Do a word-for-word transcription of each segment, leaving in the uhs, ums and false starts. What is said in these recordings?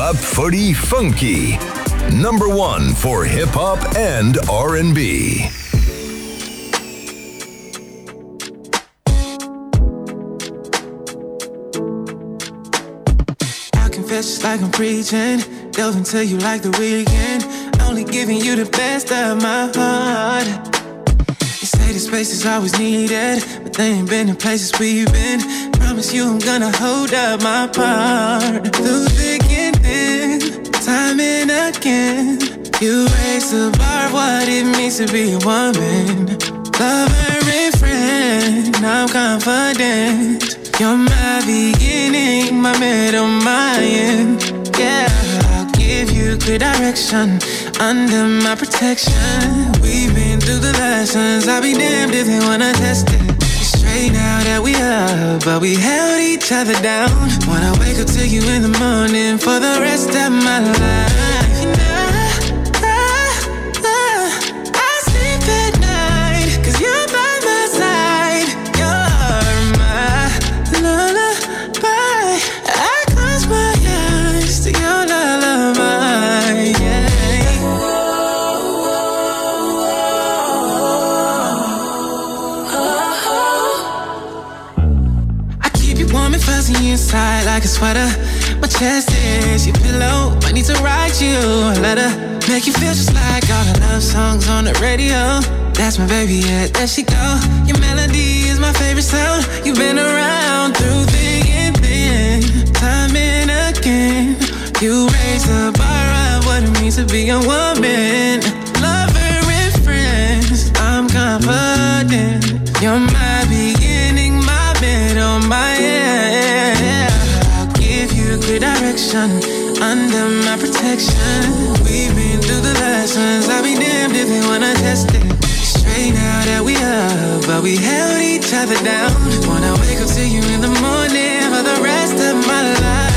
Rap Footy Funky. Number one for hip hop and R and B. I confess just like I'm preaching, delve into you like the weekend, only giving you the best of my heart. You say the space is always needed, but they ain't been in places we've been. Promise you I'm gonna hold up my part. Through thick and thin, time and again, you raise the bar of what it means to be a woman. Lover and friend, I'm confident. You're my beginning, my middle, my end. Yeah, I'll give you good direction under my protection. We've been through the lessons, I'll be damned if they wanna test it. Straight now that we up, but we held each other down. Wanna wake up to you in the morning for the rest of my life. You know, I, I, I sleep at night, cause you're by my side. You're my lullaby. I close my eyes to your lullaby, yeah. Fuzzy inside like a sweater. My chest is your pillow. I need to write you a letter, make you feel just like all the love songs on the radio. That's my baby, yeah, there she go. Your melody is my favorite sound. You've been around through thick and thin, time and again. You raise the bar of what it means to be a woman. Lover and friends, I'm confident. You're my beginning, my middle, my end. I'll give you good direction under my protection. We've been through the lessons, I'll be damned if they wanna test it. Straight now that we up, but we held each other down. Wanna wake up to you in the morning for the rest of my life.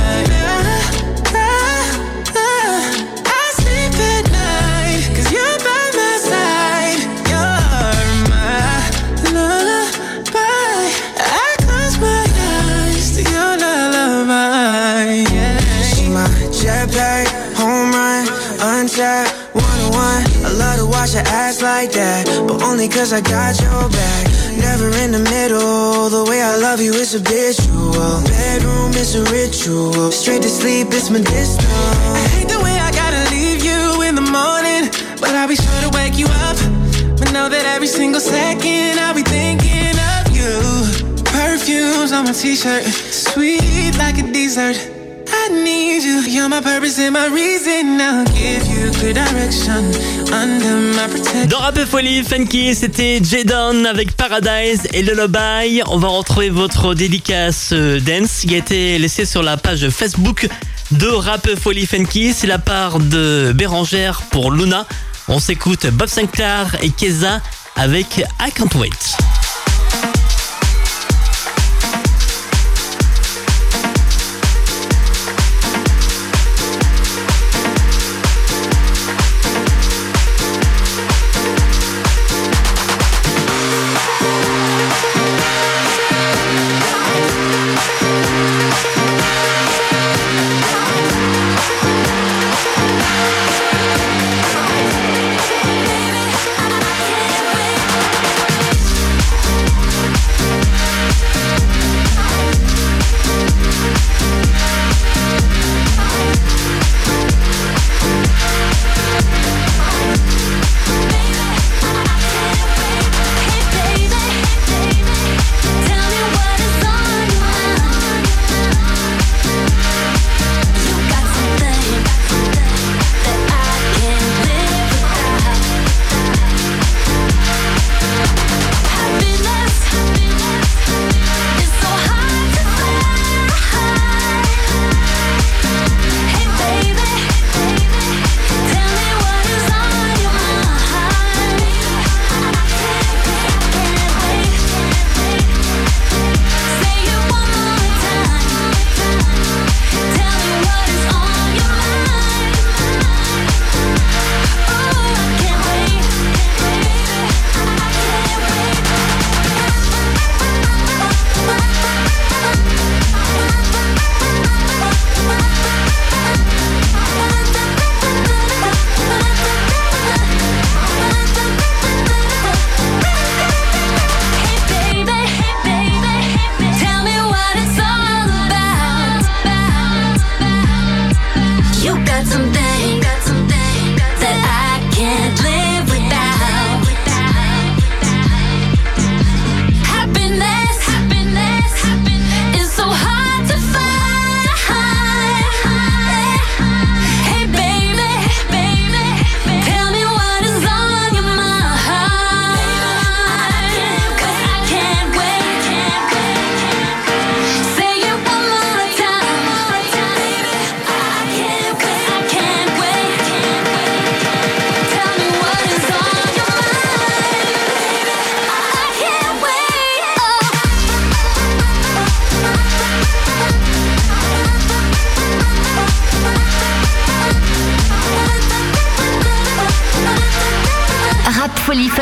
Jetpack, home run, untapped, one-on-one. I love to watch her ass like that, but only cause I got your back. Never in the middle, the way I love you is habitual. Bedroom is a ritual, straight to sleep it's medicinal. I hate the way I gotta leave you in the morning, but I'll be sure to wake you up. But know that every single second I'll be thinking of you. Perfumes on my t-shirt, sweet like a dessert. I need you, you're my purpose and my reason. I'll give you good direction under my protection. Dans Rap Folie Funky, c'était Jadon avec Paradise et Lullaby. On va retrouver votre dédicace dance qui a été laissée sur la page Facebook de Rap Folie Funky. C'est la part de Bérangère pour Luna. On s'écoute Bob Sinclair et Keza avec I Can't Wait.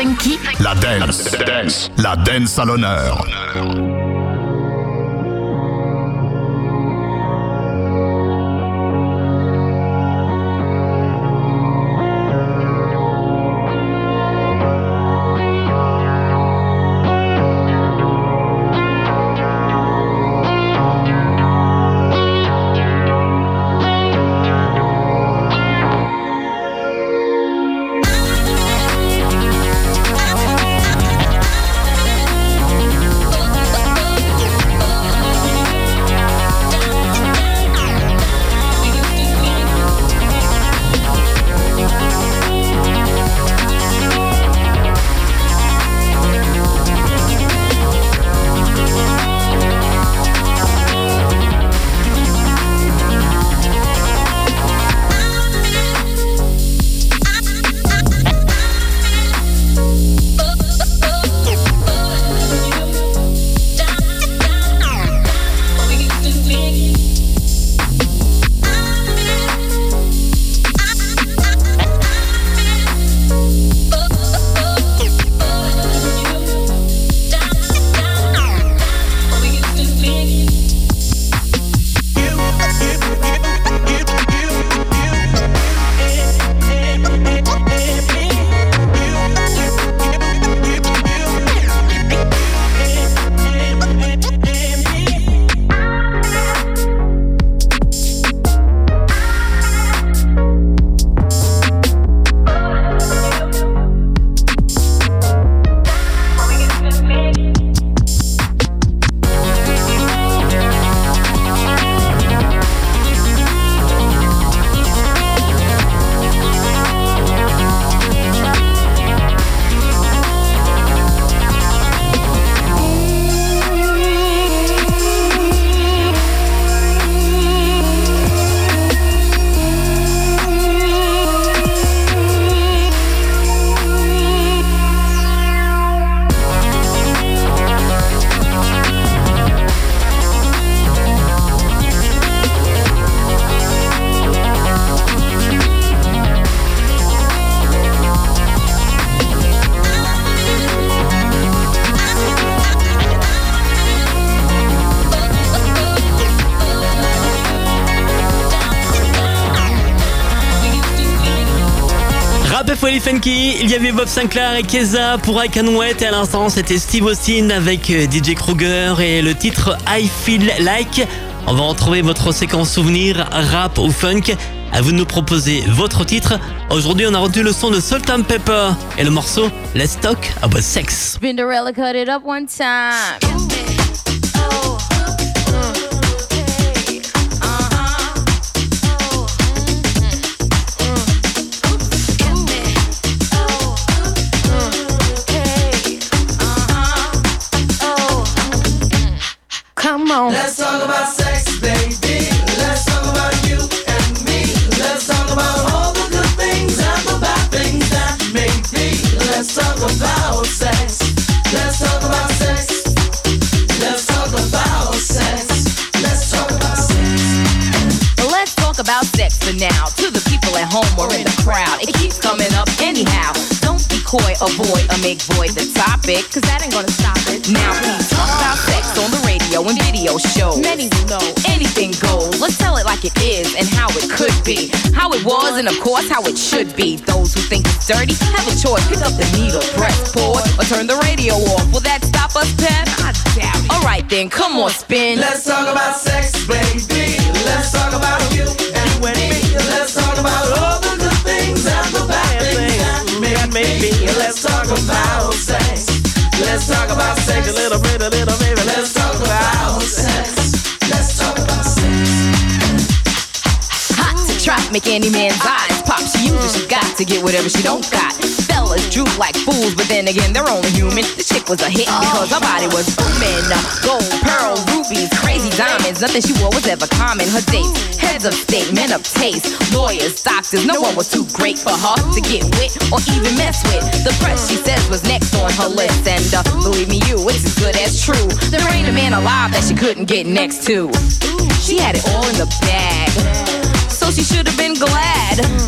Funky. La dance, dance, la dance à l'honneur. Folie Funky, il y avait Bob Sinclair et Keza pour I Can Wait et à l'instant c'était Steve Austin avec D J Kruger et le titre I Feel Like. On va retrouver votre séquence souvenir, rap ou funk. À vous de nous proposer votre titre. Aujourd'hui on a retenu le son de Salt and Pepper et le morceau Let's Talk About Sex. Cinderella cut it up one time. Come on. Let's talk about sex, baby. Let's talk about you and me. Let's talk about all the good things and the bad things that may be. Let's talk about sex. Let's talk about sex. Let's talk about sex. Let's talk about sex. Let's talk about sex for now. To the people at home or in the crowd, it keeps coming up anyhow. Don't be coy, avoid, or make void the topic, cause that ain't gonna stop it. Now please talk about sex on the radio and video shows. Many will know anything goes. Let's tell it like it is and how it could be, how it was and of course how it should be. Those who think it's dirty have a choice. Pick up the needle, press pause, or turn the radio off. Will that stop us, Pep? I doubt it. Alright then, come on, spin. Let's talk about sex, baby. Let's talk about you and me. Let's talk about all the good things and the bad things that may be. Let's talk about sex. Let's talk about sex. A little bit, a little baby. Let's talk about sex. Let's talk about sex. Hot to trap, make any man's eyes pop. She uses, she got to get whatever she don't got. Fellas droop like fools, but then again, they're only human. The chick was a hit because her body was booming. Gold, pearl, rubies, crazy diamonds. Nothing she wore was ever common. Her dates, heads of state, men of taste, lawyers, doctors. No one was too great for her to get with or even mess with. The press, she says, was next on her list. And uh, believe me, you, it's as good as true. There ain't a man alive that she couldn't get next to. She had it all in the bag, so she should have been glad.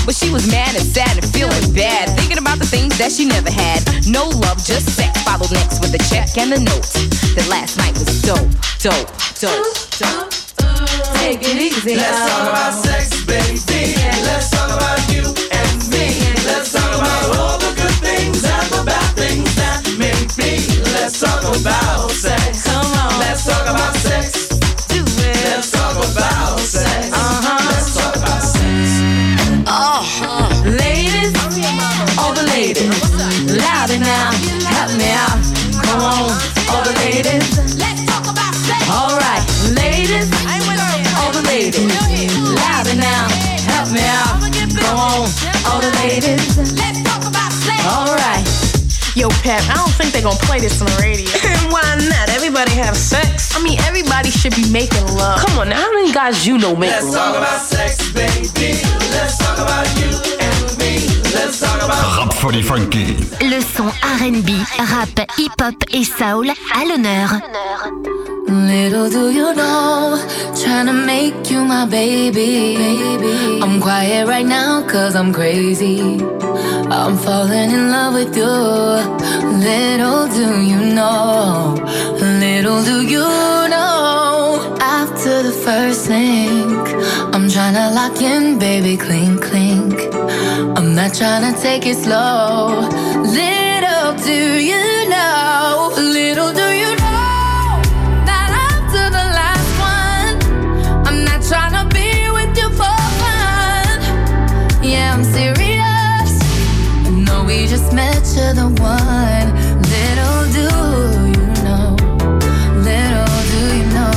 But she was mad and sad and feeling bad, thinking about the things that she never had. No love, just sex. Followed next with a check and a note that last night was dope, dope, dope, dope. Take it easy. Let's talk about sex, baby. Let's talk about you and me. Let's talk about all the good things and the bad things that may be. Let's talk about sex. Come on. Let's talk about sex. Do it. Let's talk about sex. Uh-huh. Let's talk about sex. Oh, ladies, all the ladies, louder now, help me out. Come on, all the ladies, let's talk about sex. All right, ladies, all the ladies, louder now, help me out. Come on, all the ladies, let's talk about sex. All right. Yo, Pep, I don't think they're gonna play this on the radio. Why not? Everybody have sex. I mean, everybody should be making love. Come on now, how many guys you know make Let's love? talk about sex, baby. Let's talk about you and me. Let's talk about Rap Folie Funky. Le son R and B, rap, hip-hop et soul à l'honneur. Little do you know, trying to make you my baby, baby. I'm quiet right now cause I'm crazy. I'm falling in love with you. Little do you know, little do you know. After the first link, I'm tryna lock in, baby, clink, clink. I'm not tryna take it slow. Little do you know, little do you know, that after the last one, I'm not tryna be with you for fun. Yeah, I'm serious. No, we just met, you're the one. Little do you know, little do you know,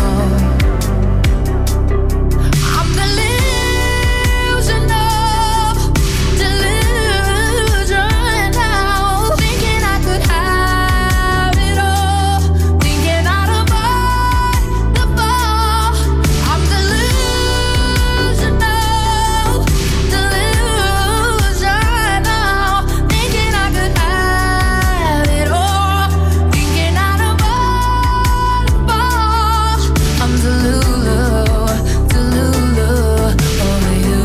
I'm delusional, delusional, thinking I could have it all, thinking I'd avoid the fall. I'm delusional, delusional, thinking I could have it all, thinking I'd avoid the fall. I'm delulu, delulu over you.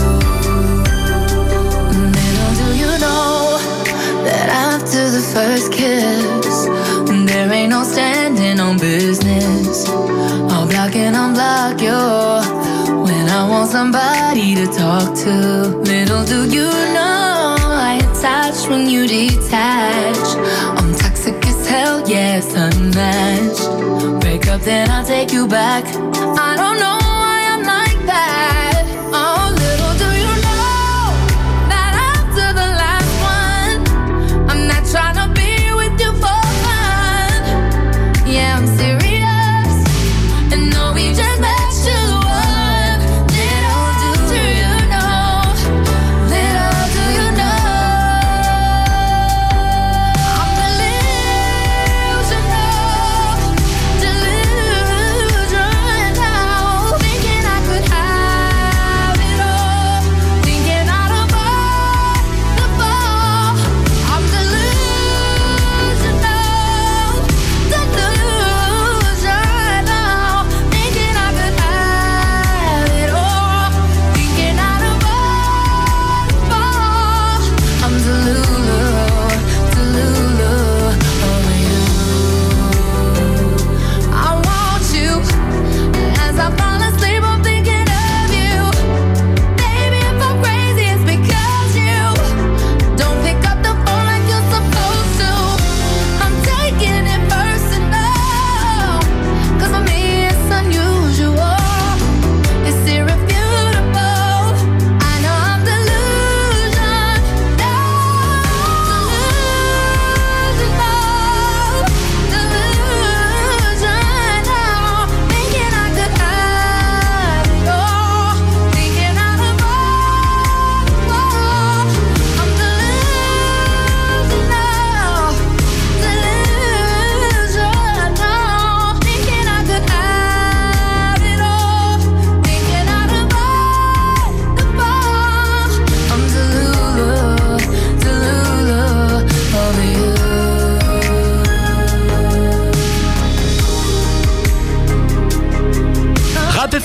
Little do you know that after the first kiss, there ain't no standing on business. I'll block and unblock you when I want somebody to talk to. Little do you know, I attach when you detach. I'm toxic as hell, yes, unmatched. Break up, then I'll take you back. I don't know why I'm like that. Oh, little do you know that after the last one, I'm not tryna be with you for fun. Yeah, I'm serious. And no, we just met you one. Little do you know, little do you know, I'm delusional, delusional,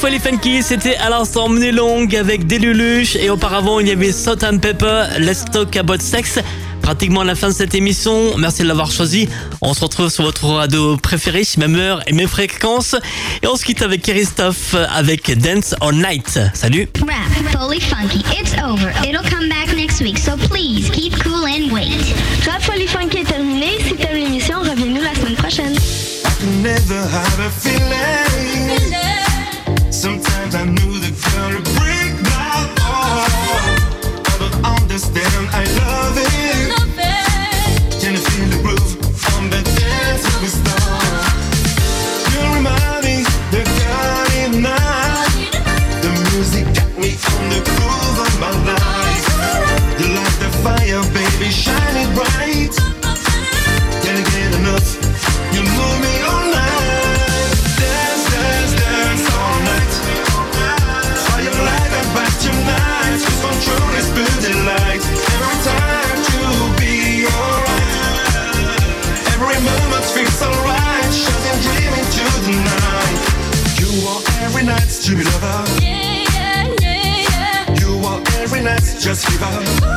Folie Funky, c'était à l'instant Menée Longue avec des Luluches et auparavant il y avait Salt and Pepper, Let's Talk About Sex. Pratiquement à la fin de cette émission, merci de l'avoir choisi. On se retrouve sur votre radio préférée, même heure et même fréquence. Et on se quitte avec Christophe avec Dance All Night. Salut. Rap, Folie Funky, it's over. It'll come back next week, so please keep cool and wait. Rap Folie Funky est terminé. Si t'aimes l'émission, reviens-nous la semaine prochaine. Never had a feeling. Sometimes I knew the girl would break my heart. I don't understand, I love it. Can you feel the groove on the dance of the star? You remind me the guy night. The music got me on the groove of my life. You light the fire, baby, shine it bright. Can't get enough. You move me all night. Dance, dance, dance all night. Fire light and back tonight. Cause control is building light. Every time to be alright. Every moment feels alright. Shouting, dreaming to the night. You want every night to be lover. Yeah, yeah, yeah, yeah. You want every night just fever.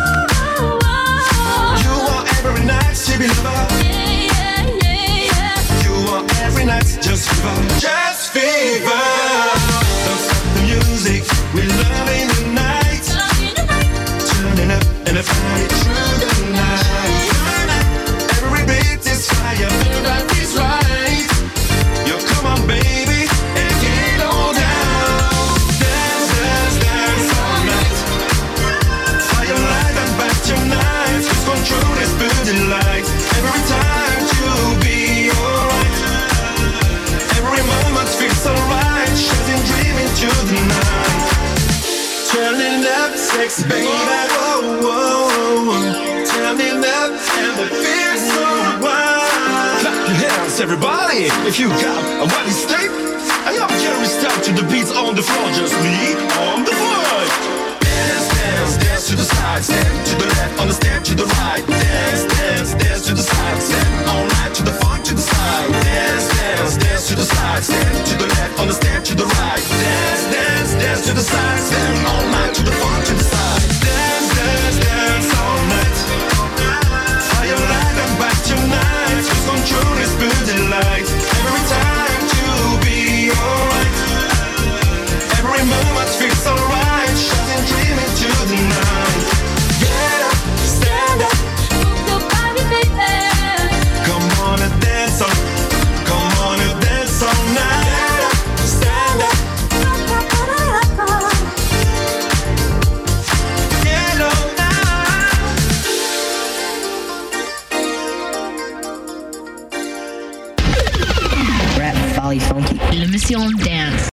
You want every night to be lover. Every night, just fever, just fever. Don't stop the music, we're loving the night. Turning up and a party through the night. Every beat is fire, everybody's right. Yo, come on, baby, and get on down. Dance, dance, dance all night. Fire light and back tonight. Cause control is building light. Every time to be alright. Every moment feels alright, shouting, dreaming to the night. Turning up, sexy baby, whoa, whoa, whoa. Turning up, and the feel's so wild. Clap your hands, everybody, if you got a body state. I am curious, step to the beats on the floor, just me on the floor. Dance, dance, dance to the side, step to the left, on the step to the right. Dance, dance, dance to the side, step all night to the funk to the side. Dance, dance, dance to the side, step to the left, on the step to the right. Dance, dance, dance to the side, step all night to the funk to the side. Dance, dance, dance all night. Fire light and back tonight. Cause control is building light. Every time to be alright. Every moment feels alright. Shouting, dreaming to the night. Get up, stand up. Move your body, baby. Come on and dance on. Come on and dance all night. Get up, stand up. Get on now. Rap Folie Funky. L'émission Dance.